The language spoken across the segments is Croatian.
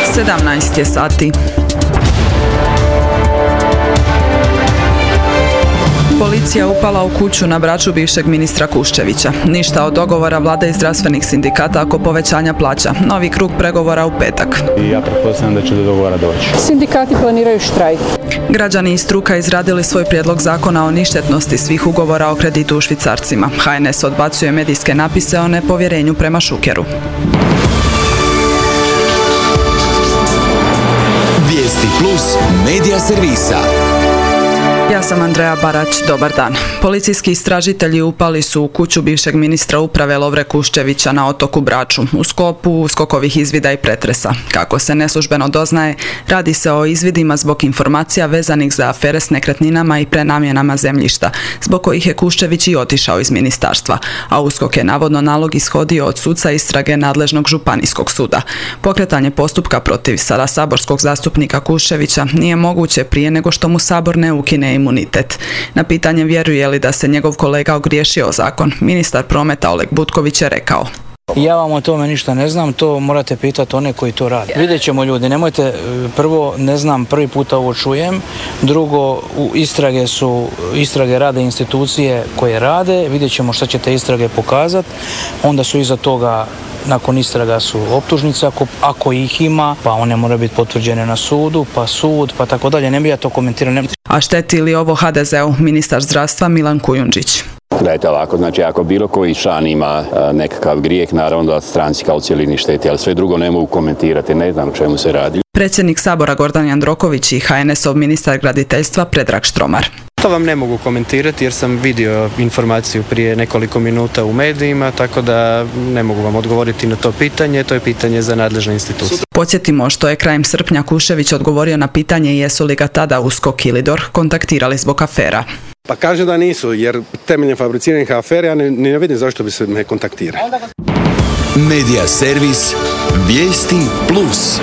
17 je sati. Policija upala u kuću na braću bivšeg ministra Kuščevića. Ništa od dogovora vlade i zdravstvenih sindikata oko povećanja plaća. Novi krug pregovora u petak. Ja pretpostavljam da će do dogovora doći. Sindikati planiraju štrajk. Građani i struka izradili svoj prijedlog zakona o ništetnosti svih ugovora o kreditu u švicarcima. HNS odbacuje medijske napise o nepovjerenju prema Šukeru. Vijesti Plus medija servisa. Ja sam Andreja Barać, dobar dan. Policijski istražitelji upali su u kuću bivšeg ministra uprave Lovre Kuščevića na otoku Braču u sklopu skokovih izvida i pretresa. Kako se neslužbeno doznaje, radi se o izvidima zbog informacija vezanih za afere s nekretninama i prenamjenama zemljišta, zbog kojih je Kuščević i otišao iz ministarstva, a USKOK je navodno nalog ishodio od suca istrage nadležnog županijskog suda. Pokretanje postupka protiv sada saborskog zastupnika Kuščevića nije moguće prije nego što mu Sabor ne ukine imunitet. Na pitanje vjeruje li da se njegov kolega ogriješio o zakon, ministar prometa Oleg Butković je rekao: Ja vam o tome ništa ne znam, to morate pitati one koji to rade. Vidjet ćemo ljudi, nemojte, prvo ne znam, prvi puta ovo čujem, drugo istrage rade institucije koje rade, vidjet ćemo šta će te istrage pokazati, onda su iza toga nakon istraga su optužnice, ako ih ima, pa one moraju biti potvrđene na sudu, pa sud, pa tako dalje. Ne bi ja to komentirao. A šteti li ovo HDZ-u? Ministar zdravstva Milan Kujundžić. Gledajte ovako, znači ako bilo koji član ima nekakav grijeh, naravno da stranci kao cjelini šteti, ali sve drugo ne mogu komentirati, ne znam o čemu se radi. Predsjednik Sabora Gordan Jandroković i HNS-ov ministar graditeljstva Predrag Štromar. To vam ne mogu komentirati jer sam vidio informaciju prije nekoliko minuta u medijima, tako da ne mogu vam odgovoriti na to pitanje, to je pitanje za nadležne institucije. Podsjetimo što je krajem srpnja Kuščević odgovorio na pitanje jesu li ga tada USKOK ili DORH kontaktirali zbog afera. Pa kaže da nisu, jer temeljem fabriciranih afera ja ne vidim zašto bi se me kontaktirali. Medija servis Vijesti Plus.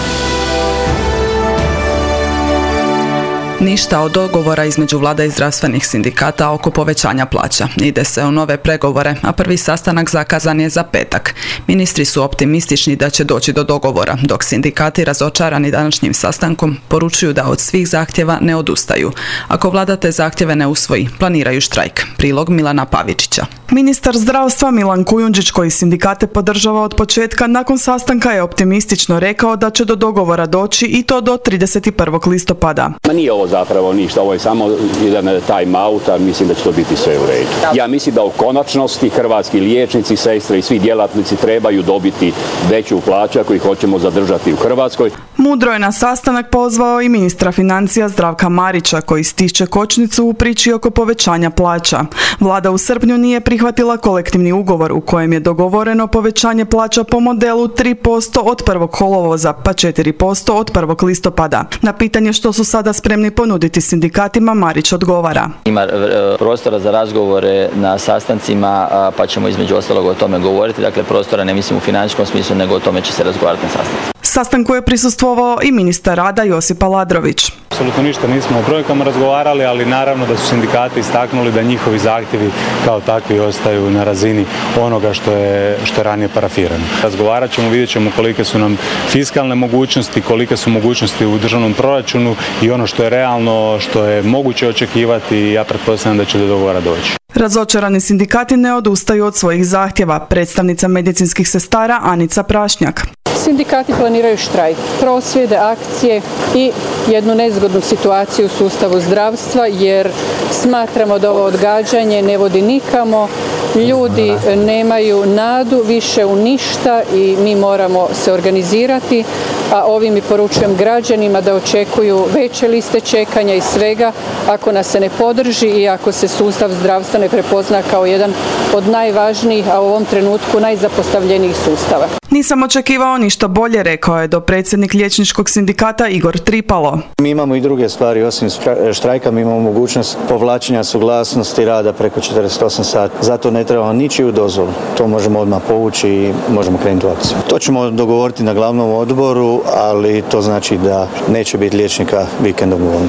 Ništa od dogovora između vlada i zdravstvenih sindikata oko povećanja plaća. Ide se u nove pregovore, a prvi sastanak zakazan je za petak. Ministri su optimistični da će doći do dogovora, dok sindikati razočarani današnjim sastankom poručuju da od svih zahtjeva ne odustaju. Ako vlada te zahtjeve ne usvoji, planiraju štrajk. Prilog Milana Pavičića. Ministar zdravstva Milan Kujundžić, koji sindikate podržava od početka, nakon sastanka je optimistično rekao da će do dogovora doći i to do 31. listopada. Nije ovo zapravo ništa, ovo je samo jedan time out, a mislim da će to biti sve u redu. Ja mislim da u konačnosti hrvatski liječnici, sestre i svi djelatnici trebaju dobiti veću plaću ako ih hoćemo zadržati u Hrvatskoj. Mudro je na sastanak pozvao i ministra financija Zdravka Marića, koji stišće kočnicu u priči oko povećanja plaća. Vlada u srpnju nije prihvatila kolektivni ugovor u kojem je dogovoreno povećanje plaća po modelu 3% od 1. kolovoza, pa 4% od 1. listopada. Na pitanje što su sada spremni ponuditi sindikatima, Marić odgovara: Ima prostora za razgovore na sastancima, pa ćemo između ostalog o tome govoriti. Dakle, prostora ne mislim u financijskom smislu, nego o tome će se razgovarati na sastanku. Sastanku je prisustvovao i ministar rada Josip Aladrović. Apsolutno ništa nismo o brojkama razgovarali, ali naravno da su sindikati istaknuli da njihovi zahtjevi kao takvi ostaju na razini onoga što je ranije parafirano. Razgovarat ćemo, vidjet ćemo kolike su nam fiskalne mogućnosti, kolike su mogućnosti u državnom proračunu i ono što je realno, što je moguće očekivati, ja pretpostavljam da će do dogovora doći. Razočarani sindikati ne odustaju od svojih zahtjeva. Predstavnica medicinskih sestara Anica Prašnjak. Sindikati planiraju štrajk, prosvjede, akcije i jednu nezgodnu situaciju u sustavu zdravstva, jer smatramo da ovo odgađanje ne vodi nikamo. Ljudi nemaju nadu više u ništa i mi moramo se organizirati, a ovim i poručujem građanima da očekuju veće liste čekanja i svega ako nas se ne podrži i ako se sustav zdravstva ne prepozna kao jedan od najvažnijih, a u ovom trenutku najzapostavljenijih sustava. Nisam očekivao ništa bolje, rekao je dopredsjednik liječničkog sindikata Igor Tripalo. Mi imamo i druge stvari, osim štrajka, mi imamo mogućnost povlačenja suglasnosti rada preko 48 sati. Zato ne trebamo ničiju dozvolu. To možemo odmah povući i možemo krenuti u akciju. To ćemo dogovoriti na glavnom odboru, ali to znači da neće biti liječnika vikendom u bolnici.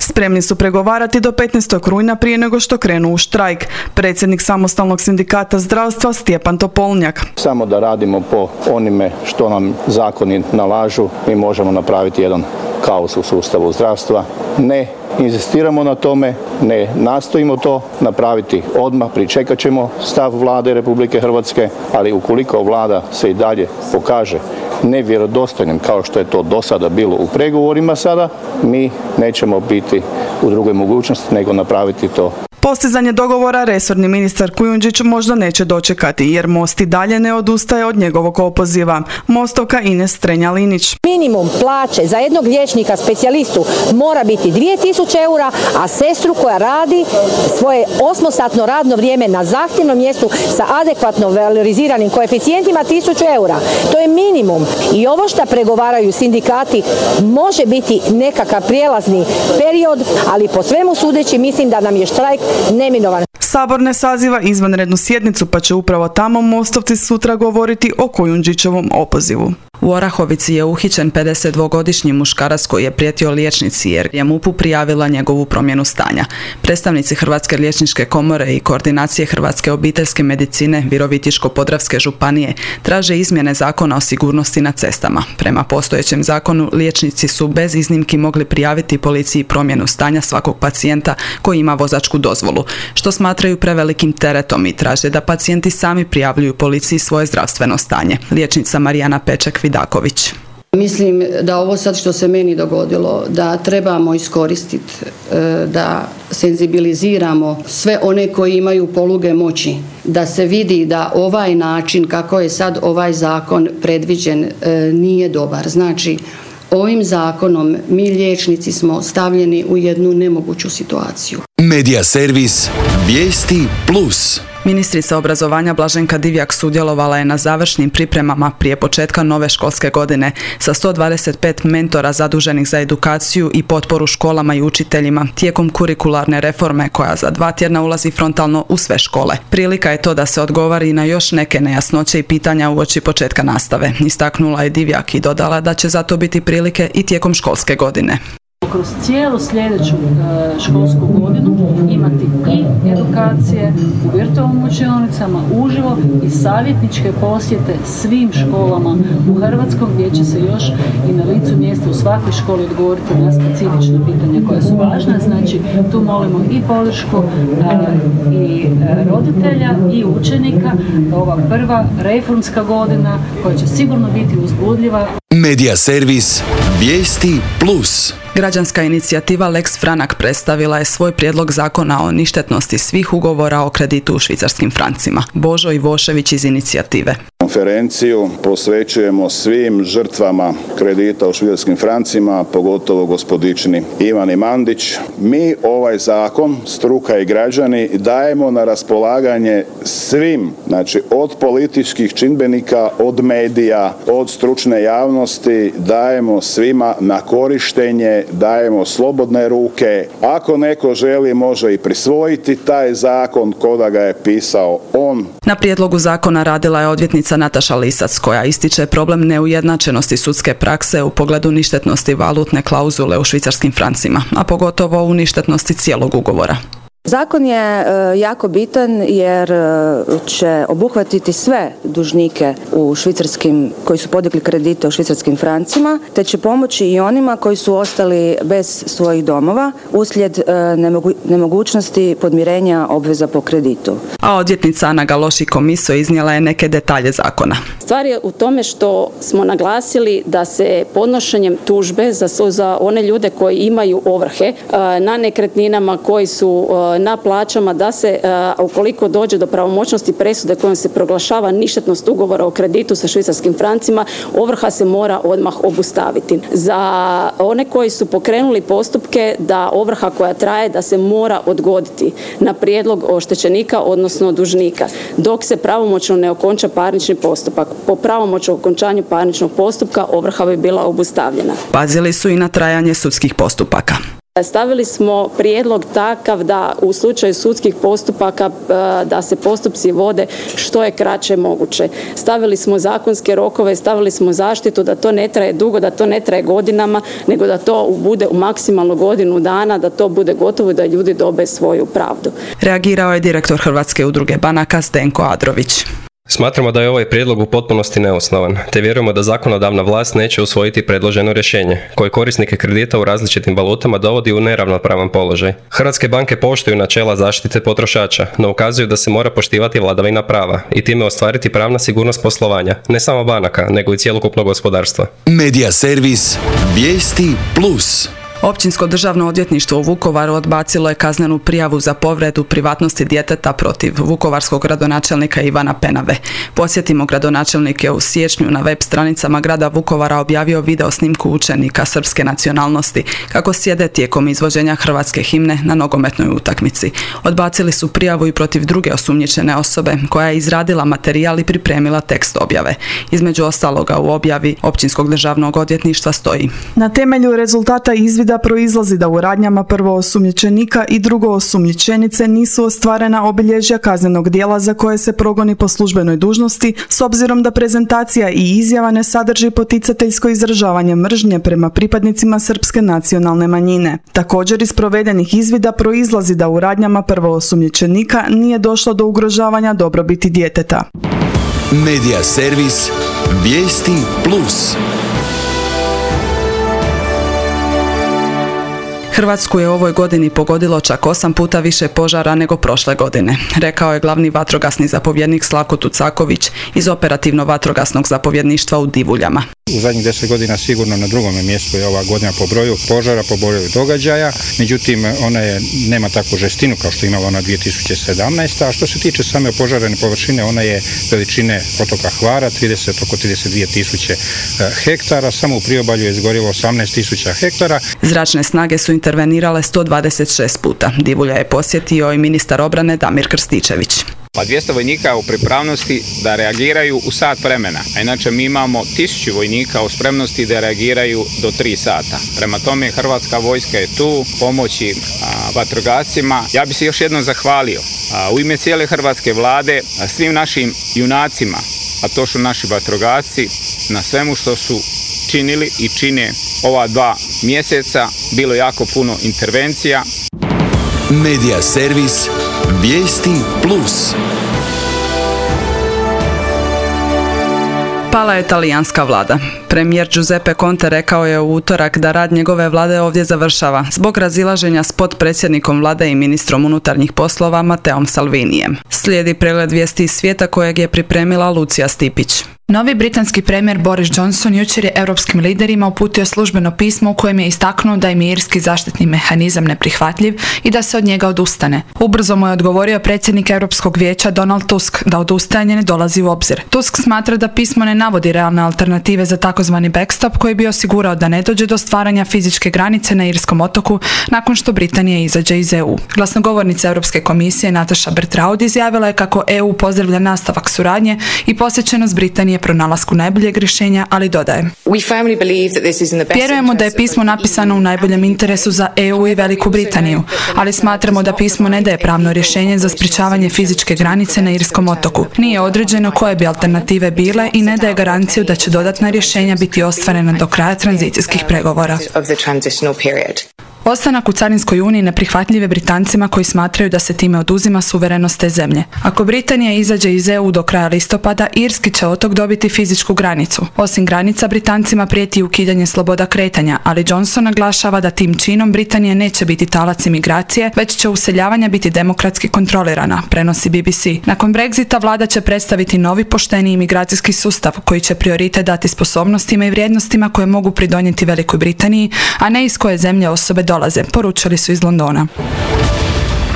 Spremni su pregovarati do 15. rujna prije nego što krenu u štrajk. Predsjednik Samostalnog sindikata zdravstva Stjepan Topolnjak. Samo da radimo po onime što nam zakoni nalažu, mi možemo napraviti jedan kaos u sustavu zdravstva. Ne inzistiramo na tome, ne nastojimo to napraviti odmah, pričekat ćemo stav Vlade Republike Hrvatske, ali ukoliko Vlada se i dalje pokaže nevjerodostojnim kao što je to do sada bilo u pregovorima sada, mi nećemo biti u drugoj mogućnosti nego napraviti to. Postizanje dogovora resorni ministar Kujundžić možda neće dočekati jer Most i dalje ne odustaje od njegovog opoziva. Mostovka Ines Strenja-Linić. Minimum plaće za jednog liječnika specijalistu mora biti 2000 eura, a sestru koja radi svoje 8-satno radno vrijeme na zahtjevnom mjestu sa adekvatno valoriziranim koeficijentima 1000 eura. To je minimum. I ovo što pregovaraju sindikati može biti nekakav prijelazni period, ali po svemu sudeći mislim da nam je štrajk neminovan. Sabor ne saziva izvanrednu sjednicu pa će upravo tamo Mostovci sutra govoriti o Kujundžićevom opozivu. U Orahovici je uhićen 52-godišnji muškarac koji je prijetio liječnici jer je MUP-u prijavila njegovu promjenu stanja. Predstavnici Hrvatske liječničke komore i koordinacije Hrvatske obiteljske medicine Virovitičko-podravske županije traže izmjene zakona o sigurnosti na cestama. Prema postojećem zakonu liječnici su bez iznimki mogli prijaviti policiji promjenu stanja svakog pacijenta koji ima vozačku dozvolu, što smatraju prevelikim teretom i traže da pacijenti sami prijavljuju policiji svoje zdravstveno stanje. Liječnica Marijana Peček-Vidaković. Mislim da ovo sad što se meni dogodilo, da trebamo iskoristiti, da senzibiliziramo sve one koji imaju poluge moći, da se vidi da ovaj način kako je sad ovaj zakon predviđen nije dobar. Znači, ovim zakonom mi liječnici smo stavljeni u jednu nemoguću situaciju. Medija servis Vijesti Plus. Ministrica obrazovanja Blaženka Divjak sudjelovala je na završnim pripremama prije početka nove školske godine sa 125 mentora zaduženih za edukaciju i potporu školama i učiteljima tijekom kurikularne reforme koja za 2 tjedna ulazi frontalno u sve škole. Prilika je to da se odgovori na još neke nejasnoće i pitanja uoči početka nastave. Istaknula je Divjak i dodala da će za to biti prilike i tijekom školske godine. Kroz cijelu sljedeću školsku godinu imati i edukacije u virtualnim učionicama uživo i savjetničke posjete svim školama u Hrvatskoj gdje će se još i na licu mjesta u svakoj školi odgovoriti na specifične pitanja koja su važna. Znači tu molimo i podršku i roditelja i učenika. Ova prva reformska godina koja će sigurno biti uzbudljiva. Medija servis Vijesti Plus. Građanska inicijativa Lex Franak predstavila je svoj prijedlog zakona o ništetnosti svih ugovora o kreditu u švicarskim francima. Božo Ivošević iz inicijative. Konferenciju posvećujemo svim žrtvama kredita u švicarskim francima, pogotovo gospodični Ivani Mandić. Mi ovaj zakon, struka i građani, dajemo na raspolaganje svim, znači od političkih čimbenika, od medija, od stručne javnosti, dajemo svima na korištenje, dajemo slobodne ruke. Ako neko želi, može i prisvojiti taj zakon ko da ga je pisao on. Na prijedlogu zakona radila je odvjetnica Nataša Lisac koja ističe problem neujednačenosti sudske prakse u pogledu ništetnosti valutne klauzule u švicarskim francima, a pogotovo u ništetnosti cijelog ugovora. Zakon je jako bitan jer će obuhvatiti sve dužnike u švicarskim, koji su podigli kredite u švicarskim francima, te će pomoći i onima koji su ostali bez svojih domova uslijed nemogućnosti podmirenja obveza po kreditu. A odvjetnica Ana Galoši-Komiso iznijela je neke detalje zakona. Stvar je u tome što smo naglasili da se podnošenjem tužbe za one ljude koji imaju ovrhe na nekretninama, koji su na plaćama, da se ukoliko dođe do pravomoćnosti presude kojom se proglašava ništetnost ugovora o kreditu sa švicarskim francima, ovrha se mora odmah obustaviti. Za one koji su pokrenuli postupke da ovrha koja traje da se mora odgoditi na prijedlog oštećenika odnosno dužnika dok se pravomoćno ne okonča parnični postupak. Po pravomoćnom okončanju parničnog postupka ovrha bi bila obustavljena. Pazili su i na trajanje sudskih postupaka. Stavili smo prijedlog takav da u slučaju sudskih postupaka da se postupci vode što je kraće moguće. Stavili smo zakonske rokove, stavili smo zaštitu da to ne traje dugo, da to ne traje godinama, nego da to bude u maksimalno godinu dana, da to bude gotovo i da ljudi dobe svoju pravdu. Reagirao je direktor Hrvatske udruge banaka Zdenko Adrović. Smatramo da je ovaj prijedlog u potpunosti neosnovan, te vjerujemo da zakonodavna vlast neće usvojiti predloženo rješenje, koje korisnike kredita u različitim valutama dovodi u neravnopravan položaj. Hrvatske banke poštuju načela zaštite potrošača, no ukazuju da se mora poštivati vladavina prava i time ostvariti pravna sigurnost poslovanja, ne samo banaka, nego i cjelokupnog gospodarstva. Medija servis Vijesti Plus. Općinsko državno odvjetništvo u Vukovaru odbacilo je kaznenu prijavu za povredu privatnosti djeteta protiv vukovarskog gradonačelnika Ivana Penave. Podsjetimo, gradonačelnik je u siječnju na web stranicama grada Vukovara objavio video snimku učenika srpske nacionalnosti kako sjede tijekom izvođenja hrvatske himne na nogometnoj utakmici. Odbacili su prijavu i protiv druge osumnjičene osobe koja je izradila materijal i pripremila tekst objave. Između ostaloga u objavi Općinskog državnog odvjetništva stoji: Na temelju rezultata izvida proizlazi da u radnjama prvo osumnjičenika i drugo osumnjičenice nisu ostvarena obilježja kaznenog djela za koje se progoni po službenoj dužnosti, s obzirom da prezentacija i izjava ne sadrži poticateljsko izražavanje mržnje prema pripadnicima srpske nacionalne manjine. Također iz provedenih izvida proizlazi da u radnjama prvo osumnjičenika nije došlo do ugrožavanja dobrobiti djeteta. Medija servis Vijesti Plus. Hrvatsku je u ovoj godini pogodilo čak 8 puta više požara nego prošle godine, rekao je glavni vatrogasni zapovjednik Slavko Tucaković iz operativno-vatrogasnog zapovjedništva u Divuljama. U zadnjih 10 godina sigurno na drugom mjestu je ova godina po broju požara, po broju događaja, međutim ona nema takvu žestinu kao što je imala ona 2017. A što se tiče same požarene površine, ona je veličine otoka Hvara, oko 32.000 hektara, samo u priobalju je izgorilo 18.000 hektara. Zračne snage su intervenirale 126 puta. Divulja je posjetio i ministar obrane Damir Krstičević. Pa 200 vojnika u pripravnosti da reagiraju u sat vremena, a inače mi imamo 1000 vojnika u spremnosti da reagiraju do 3 sata. Prema tome Hrvatska vojska je tu pomoći vatrogascima. Ja bih se još jednom zahvalio u ime cijele hrvatske vlade svim našim junacima, a to su naši vatrogasci, na svemu što su činili i čine ova 2 mjeseca. Bilo jako puno intervencija. Medija servis Vijesti Plus. Pala je talijanska vlada. Premijer Giuseppe Conte rekao je u utorak da rad njegove vlade ovdje završava zbog razilaženja s potpredsjednikom vlade i ministrom unutarnjih poslova Matteom Salvinijem. Slijedi pregled vijesti iz svijeta kojeg je pripremila Lucija Stipić. Novi britanski premijer Boris Johnson jučer je europskim liderima uputio službeno pismo u kojem je istaknuo da im je irski zaštitni mehanizam neprihvatljiv i da se od njega odustane. Ubrzo mu je odgovorio predsjednik Europskog vijeća Donald Tusk da odustajanje ne dolazi u obzir. Tusk smatra da pismo ne navodi realne alternative za takozvani backstop koji bi osigurao da ne dođe do stvaranja fizičke granice na irskom otoku nakon što Britanija izađe iz EU. Glasnogovornica Europske komisije Nataša Bertraud izjavila je kako EU pozdravlja nastavak suradnje i posvećenost Britanije pronalasku najboljeg rješenja, ali dodaje: Vjerujemo da je pismo napisano u najboljem interesu za EU i Veliku Britaniju, ali smatramo da pismo ne daje pravno rješenje za sprječavanje fizičke granice na irskom otoku. Nije određeno koje bi alternative bile i ne daje garanciju da će dodatna rješenja biti ostvarena do kraja tranzicijskih pregovora. Ostanak u Carinskoj uniji neprihvatljiv je Britancima koji smatraju da se time oduzima suverenost te zemlje. Ako Britanija izađe iz EU do kraja listopada, irski će otok dobiti fizičku granicu. Osim granica, Britancima prijeti ukidanje sloboda kretanja, ali Johnson naglašava da tim činom Britanija neće biti talac imigracije, već će useljavanja biti demokratski kontrolirana, prenosi BBC. Nakon Brexita vlada će predstaviti novi pošteni imigracijski sustav koji će prioritet dati sposobnostima i vrijednostima koje mogu pridonijeti Velikoj Britaniji, a ne iz koje zemlje osobe dolaze, poručili su iz Londona.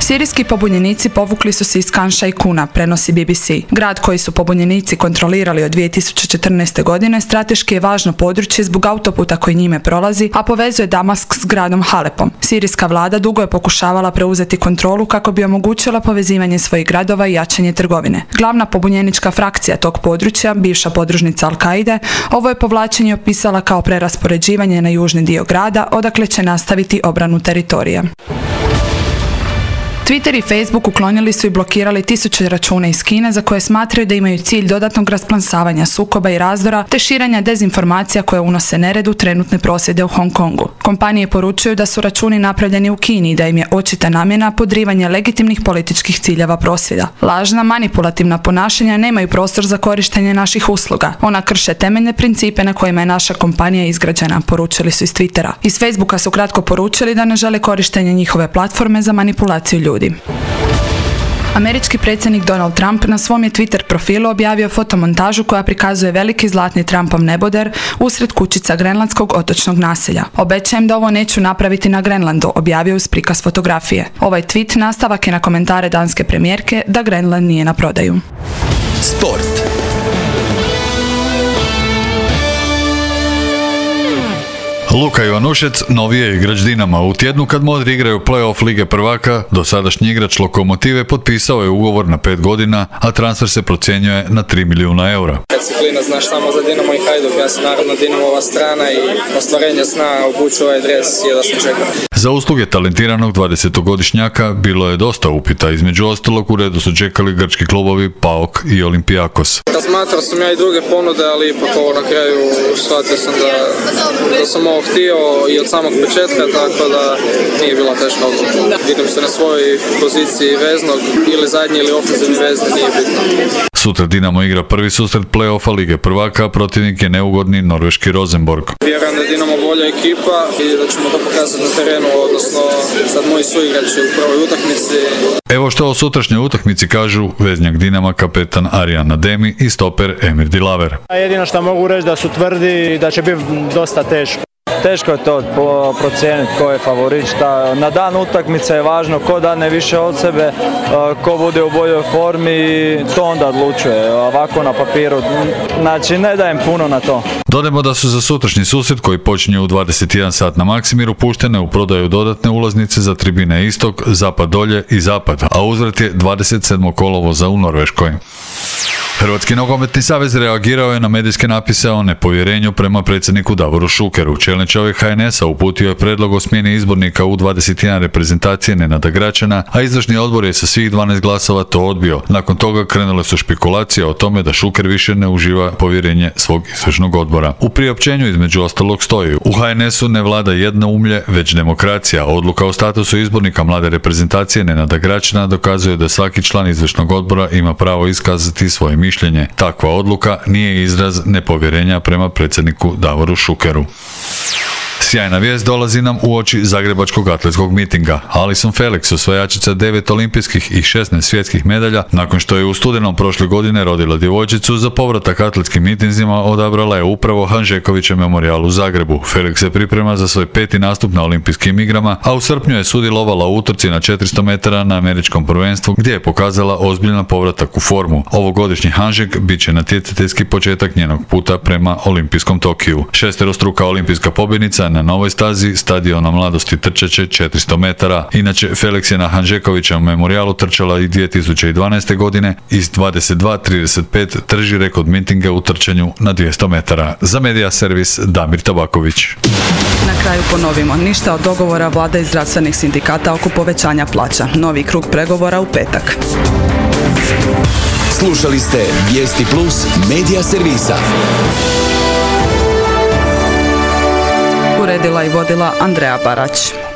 Sirijski pobunjenici povukli su se iz Khan Sheikhouna, prenosi BBC. Grad koji su pobunjenici kontrolirali od 2014. godine strateški je važno područje zbog autoputa koji njime prolazi, a povezuje Damask s gradom Halepom. Sirijska vlada dugo je pokušavala preuzeti kontrolu kako bi omogućila povezivanje svojih gradova i jačanje trgovine. Glavna pobunjenička frakcija tog područja, bivša podružnica Al-Kaide, ovo je povlačenje opisala kao preraspoređivanje na južni dio grada, odakle će nastaviti obranu teritorija. Twitter i Facebook uklonili su i blokirali tisuće računa iz Kine za koje smatraju da imaju cilj dodatnog rasplansavanja sukoba i razdora te širenja dezinformacija koje unose nered u trenutne prosvjede u Hong Kongu. Kompanije poručuju da su računi napravljeni u Kini i da im je očita namjena podrivanje legitimnih političkih ciljeva prosvjeda. Lažna, manipulativna ponašanja nemaju prostor za korištenje naših usluga. Ona krše temeljne principe na kojima je naša kompanija izgrađena, poručili su iz Twittera. Iz Facebooka su kratko poručili da ne žele korištenje njihove platforme za manipulaciju ljudi. Američki predsjednik Donald Trump na svom je Twitter profilu objavio fotomontažu koja prikazuje veliki zlatni Trumpov neboder usred kućica grenlandskog otočnog naselja. Obećajem da ovo neću napraviti na Grenlandu, objavio uz prikaz fotografije. Ovaj tweet nastavak je na komentare danske premijerke da Grenland nije na prodaju. Sport. Luka Ivanušec novi je igrač Dinama. U tjednu kad Modri igraju play-off Lige prvaka, dosadašnji igrač Lokomotive potpisao je ugovor na 5 godina, a transfer se procjenjuje na 3 milijuna eura. Kad si klinac znaš samo za Dinamo i Hajduk, ja sam naravno Dinamova strana i ostvarenje sna obuću ovaj dres jedva sam čekao. Za usluge talentiranog 20-godišnjaka bilo je dosta upita, između ostalog u redu su čekali grčki klubovi PAOK i Olympiakos. Razmatrao sam ja i druge ponude, ali ipak ovo na kraju shvatio sam da sam ovo htio i od samog početka, tako da nije bila teška odluka. Vidim se na svojoj poziciji veznog ili zadnji ili ofenzivni vezni, nije bitno. Sutra Dinamo igra prvi susret play-offa Lige prvaka, a protivnik je neugodni norveški Rosenborg. Vjerujem da je Dinamo bolja ekipa i da ćemo to pokazati na terenu, odnosno sad moji suigrači u prvoj utakmici. Evo što o sutrašnjoj utakmici kažu veznjak Dinama, kapetan Arjan Ademi i stoper Emir Dilaver. Jedino što mogu reći da su tvrdi i da će biti dosta teško. Teško je to procijeniti ko je favorit. Na dan utakmice je važno ko dane više od sebe, ko bude u boljoj formi i to onda odlučuje. Ovako na papiru, znači ne dajem puno na to. Dodajmo da su za sutrašnji susret koji počinje u 21 sat na Maksimiru puštene u prodaju dodatne ulaznice za tribine Istok, Zapad dolje i Zapad, a uzvrat je 27. kolovoza u Norveškoj. Hrvatski nogometni savez reagirao je na medijske napise o nepovjerenju prema predsjedniku Davoru Šukeru. Čelni čovjek HNS-a uputio je predlog o smjeni izbornika u 21 reprezentacije Nenada Gračana, a izvršni odbor je sa svih 12 glasova to odbio. Nakon toga krenule su špekulacije o tome da Šuker više ne uživa povjerenje svog izvršnog odbora. U priopćenju između ostalog stoji: u HNS-u ne vlada jednoumlje, već demokracija. Odluka o statusu izbornika mlade reprezentacije Nenada Gračana dokazuje da svaki član izvršnog odbora ima pravo iskazati svoje mišljenje. Takva odluka nije izraz nepovjerenja prema predsjedniku Davoru Šukeru. Sjajna vijest dolazi nam uoči zagrebačkog atletskog mitinga. Alison Felix, osvajačica 9 olimpijskih i 16 svjetskih medalja, nakon što je u studenom prošle godine rodila djevojčicu, za povratak atletskim mitinzima odabrala je upravo Hanžekovićev memorijal u Zagrebu. Felix se priprema za svoj 5. nastup na olimpijskim igrama, a u srpnju je sudjelovala u utrci na 400 metara na američkom prvenstvu, gdje je pokazala ozbiljan povratak u formu. Ovogodišnji Hanžek bit će natjecateljski početak njenog puta prema olimpijskom Tokiju. Šesterostruka olimpijska pobjednica na novoj stazi stadiona mladosti trčeće 400 metara. Inače, Felix je na Hanžekovićevom memorijalu trčala i 2012. godine i s 22.35 trži rekord mitinga u trčanju na 200 metara. Za Medija servis Damir Tabaković. Na kraju ponovimo, ništa od dogovora vlada i zdravstvenih sindikata oko povećanja plaća. Novi krug pregovora u petak. Slušali ste Vijesti Plus Medija servisa. Uredila i vodila Andreja Barać.